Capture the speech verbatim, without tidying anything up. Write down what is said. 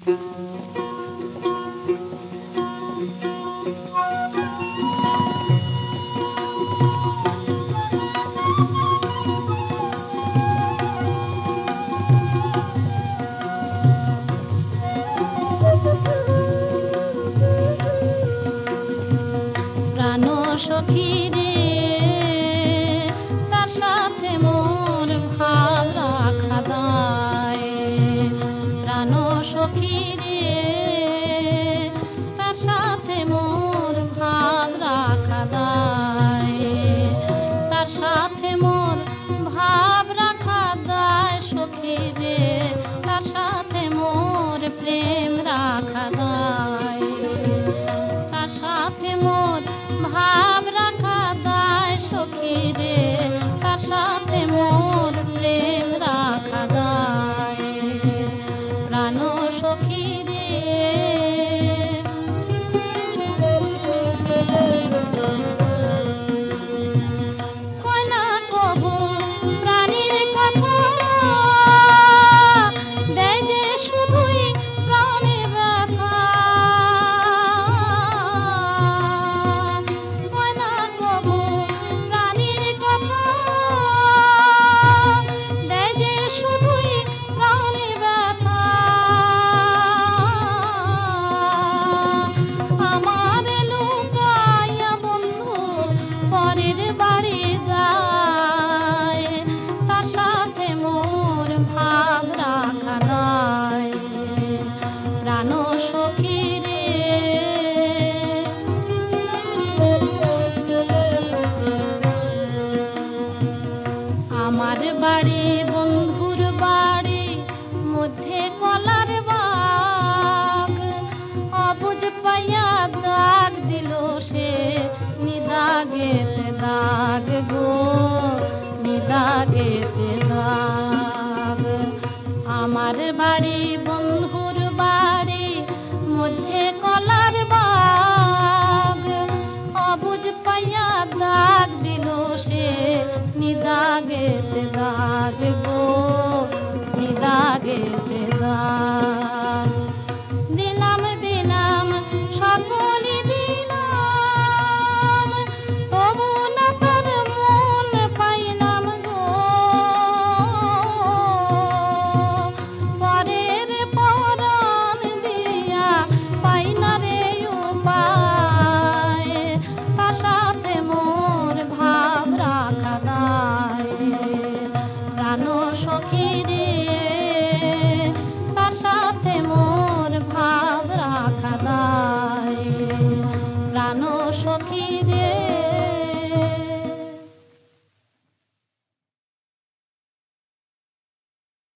সখী রে তার সাথে মোর ভাব রাখা দায়, প্রাণ সখী রে তার সাথে মোর ভাব রাখা দায়, তার সাথে মোর ভাব রাখা দায় সখী রে, তার সাথে মোর প্রেম রাখা দায়, তার সাথে মোর ভাব রাখা দায় সখী রে, তার সাথে মোর প্রেম রাখা দায়, প্রাণ সখী রে। কয় না কবু প্রাণীর কথা, দেয় যে শুধু